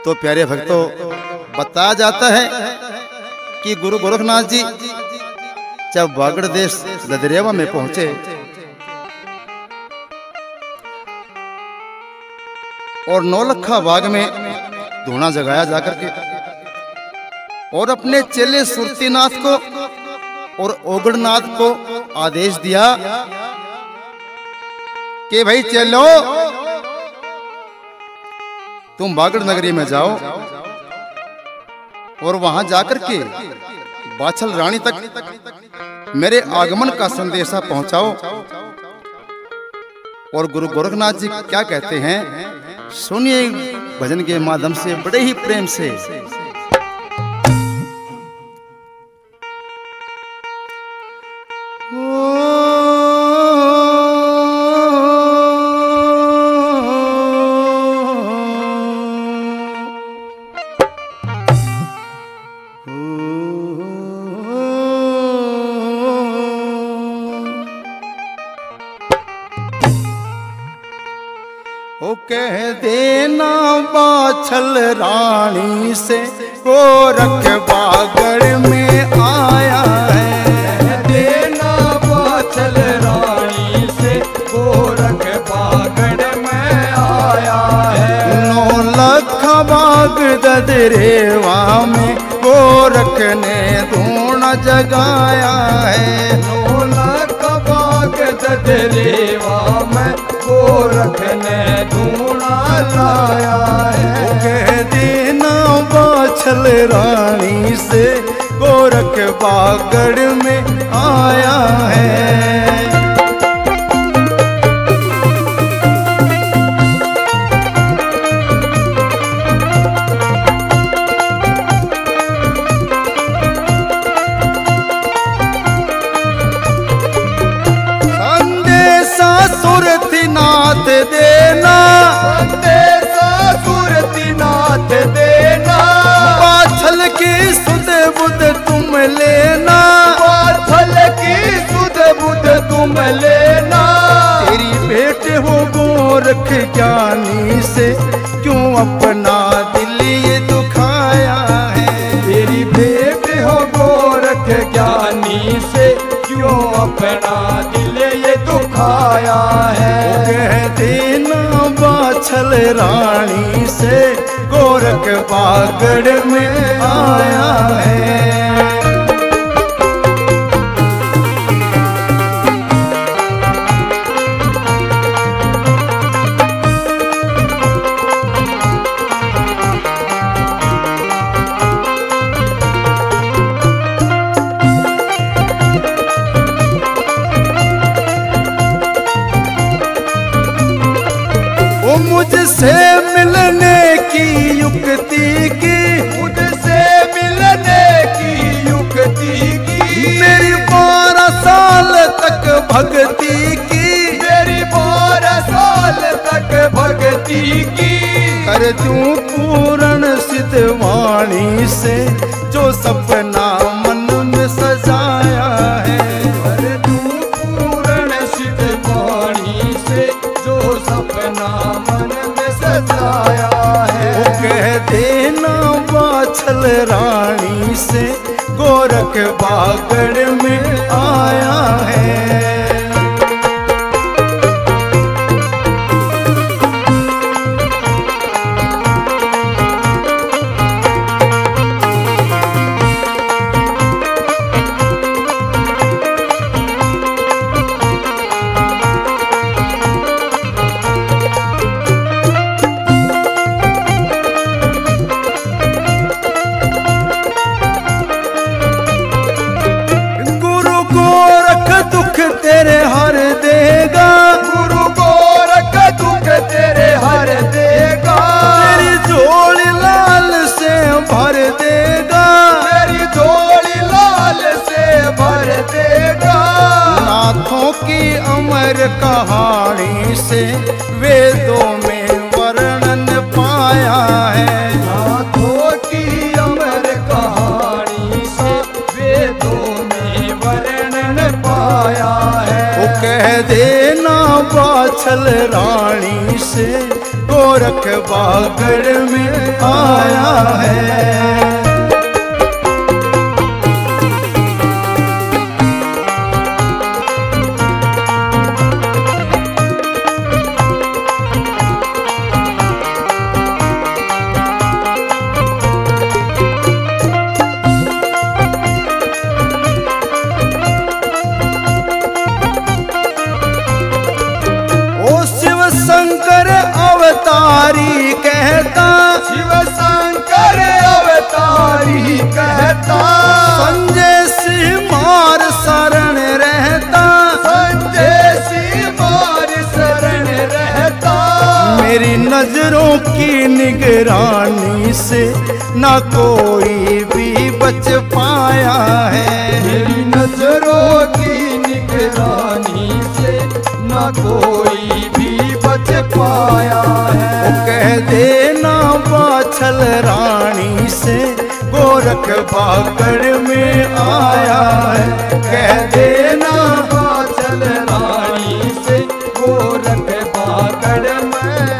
तो प्यारे भक्तों, बताया जाता है कि गुरु गोरखनाथ जी जब वागड़ देश लदरेवा में पहुंचे और नौलखा बाग में धूना जगाया जाकर के और अपने चेले सुरतीनाथ को और ओगड़नाथ को आदेश दिया कि भाई चलो तुम वागड़ नगरी में जाओ और वहां जाकर के बाछल रानी तक मेरे आगमन का संदेशा पहुंचाओ। और गुरु गोरखनाथ जी क्या कहते हैं, सुनिए भजन के माध्यम से बड़े ही प्रेम से। ओ कह देना बाछल रानी से गोरख बागड़ में आया है। कह देना बाछल रानी से गोरख बागड़ में आया है। नौलखा बाग ददरेवा में गोरख ने धूना जगाया है। नौलखा बाग ददरेवा में गोरख ने धूना लाया है। कह देना बाछल रानी से गोरख बागड़ में आया है। सुरतीनाथ देना, संदेशा सुरतीनाथ देना, बाछल की सुध बुध तुम लेना, बाछल की सुध बुध तुम लेना। तेरी बेटे हो गोरख ज्ञानी से क्यों अपना दिल ये दुखाया है। तेरी बेटे हो गोरख ज्ञानी से क्यों अपना दिल ये दुखाया है। कह देना बाछल रानी से गोरख बागड़ में आया है। मुझसे मिलने की युक्ति की, मुझसे मिलने की युक्ति की, मेरी 12 साल तक भक्ति की, मेरी 12 साल तक भक्ति की। कर दूं पूर्ण सिद्ध वाणी से जो सपना मन में सजाया है। कर दूं पूर्ण सिद्ध वाणी से जो सपना मन में सजाया है। वो कह देना बाछल रानी से गोरख बागड़ में आया है। तेरे हर देगा, गुरु गोरख दुख तेरे हर देगा। तेरी झोली लाल से भर देगा, तेरी झोली लाल से भर देगा। नाथों की अमर कहानी से वेदों में वर्णन पाया है। नाथों की अमर कहानी से वेदों में वर्णन पाया है। वो कह देना बाछल रानी से गोरख गोरख बागड़ में आया है। अवतारी कहता, शिव शंकर अवतारी कहता, संजय सिंह मार शरण रहता, संजय सिंह मार शरण रहता। मेरी नजरों की निगरानी से ना कोई भी बच पाया है। मेरी नजरों की निगरानी से ना कोई भी बच पाया है। वो कह देना बाछल रानी से गोरख बागड़ में आया है। कह देना बाछल रानी से गोरख बागड़ में